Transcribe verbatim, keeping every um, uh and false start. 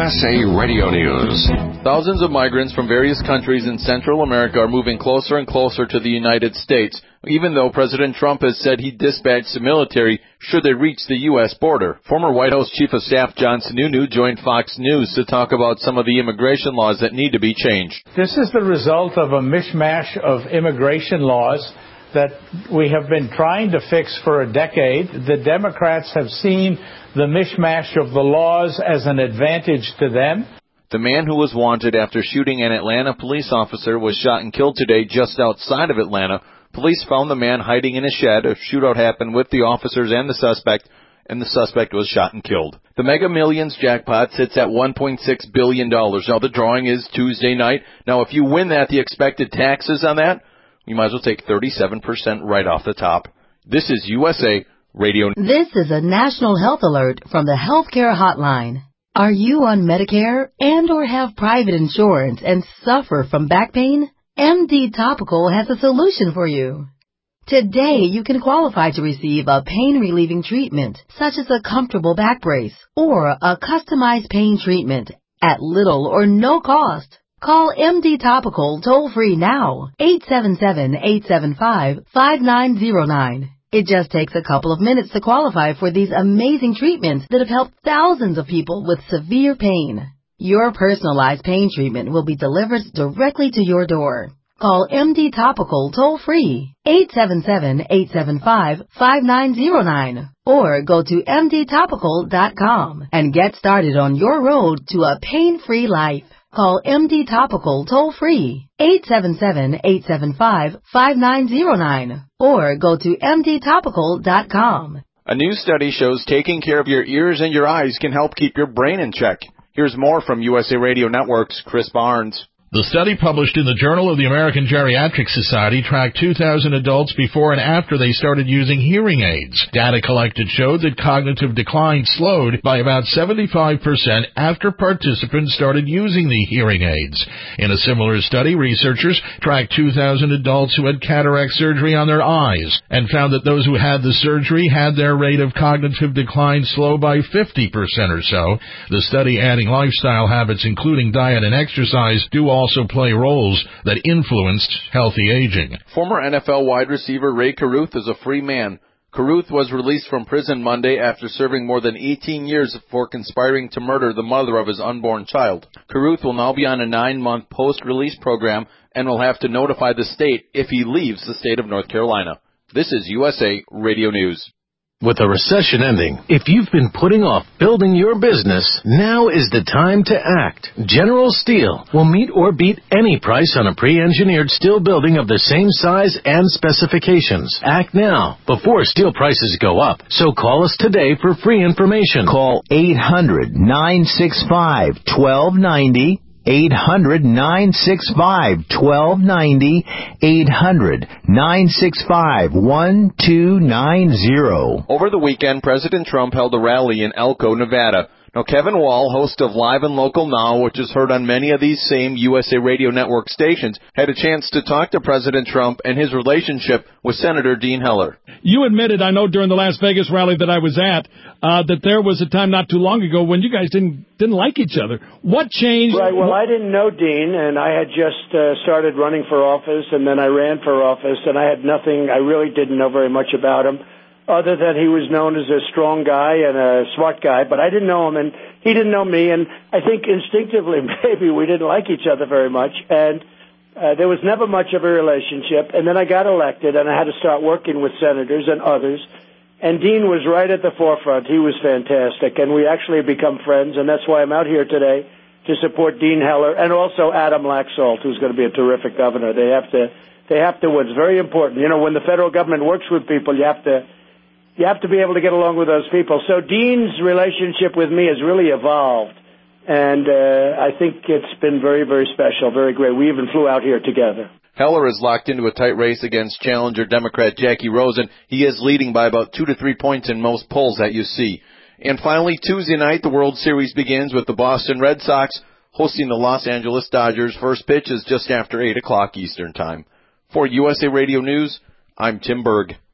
S A Radio News. Thousands of migrants from various countries in Central America are moving closer and closer to the United States, even though President Trump has said he'd dispatch the military should they reach the U S border. Former White House Chief of Staff John Sununu joined Fox News to talk about some of the immigration laws that need to be changed. This is the result of a mishmash of immigration laws that we have been trying to fix for a decade. The Democrats have seen the mishmash of the laws as an advantage to them. The man who was wanted after shooting an Atlanta police officer was shot and killed today just outside of Atlanta. Police found the man hiding in a shed. A shootout happened with the officers and the suspect, and the suspect was shot and killed. The Mega Millions jackpot sits at one point six billion dollars. Now, the drawing is Tuesday night. Now, if you win that, the expected taxes on that, you might as well take thirty-seven percent right off the top. This is U S A Radio. This is a national health alert from the Healthcare Hotline. Are you on Medicare and or have private insurance and suffer from back pain? M D Topical has a solution for you. Today, you can qualify to receive a pain-relieving treatment, such as a comfortable back brace or a customized pain treatment at little or no cost. Call M D Topical toll-free now, eight seven seven, eight seven five, five nine zero nine. It just takes a couple of minutes to qualify for these amazing treatments that have helped thousands of people with severe pain. Your personalized pain treatment will be delivered directly to your door. Call M D Topical toll-free, eight seven seven, eight seven five, five nine zero nine, or go to M D topical dot com and get started on your road to a pain-free life. Call M D Topical toll-free, eight seven seven, eight seven five, five nine zero nine, or go to M D topical dot com. A new study shows taking care of your ears and your eyes can help keep your brain in check. Here's more from U S A Radio Network's Chris Barnes. The study published in the Journal of the American Geriatric Society tracked two thousand adults before and after they started using hearing aids. Data collected showed that cognitive decline slowed by about seventy-five percent after participants started using the hearing aids. In a similar study, researchers tracked two thousand adults who had cataract surgery on their eyes and found that those who had the surgery had their rate of cognitive decline slow by fifty percent or so. The study adding lifestyle habits, including diet and exercise, do all also play roles that influenced healthy aging. Former N F L wide receiver Ray Caruth is a free man. Caruth was released from prison Monday after serving more than eighteen years for conspiring to murder the mother of his unborn child. Caruth will now be on a nine-month post-release program and will have to notify the state if he leaves the state of North Carolina. This is U S A Radio News. With a recession ending, if you've been putting off building your business, now is the time to act. General Steel will meet or beat any price on a pre-engineered steel building of the same size and specifications. Act now, before steel prices go up. So call us today for free information. Call eight hundred, nine six five, one two nine zero. eight hundred, nine six five, one two nine zero. eight hundred, nine six five, one two nine zero. Over the weekend, President Trump held a rally in Elko, Nevada. Now, Kevin Wall, host of Live and Local Now, which is heard on many of these same U S A Radio Network stations, had a chance to talk to President Trump and his relationship with Senator Dean Heller. You admitted, I know, during the Las Vegas rally that I was at, uh, that there was a time not too long ago when you guys didn't didn't like each other. What changed? Right, well, I didn't know Dean, and I had just uh, started running for office, and then I ran for office, and I had nothing, I really didn't know very much about him, other than he was known as a strong guy and a smart guy, but I didn't know him, and he didn't know me, and I think instinctively maybe we didn't like each other very much, and uh, there was never much of a relationship, and then I got elected, and I had to start working with senators and others, and Dean was right at the forefront. He was fantastic, and we actually have become friends, and that's why I'm out here today to support Dean Heller and also Adam Laxalt, who's going to be a terrific governor. They have to, they have to, it's very important. You know, when the federal government works with people, you have to, You have to be able to get along with those people. So Dean's relationship with me has really evolved, and uh, I think it's been very, very special, very great. We even flew out here together. Heller is locked into a tight race against challenger Democrat Jackie Rosen. He is leading by about two to three points in most polls that you see. And finally, Tuesday night, the World Series begins with the Boston Red Sox hosting the Los Angeles Dodgers. First pitch is just after eight o'clock Eastern Time. For U S A Radio News, I'm Tim Berg.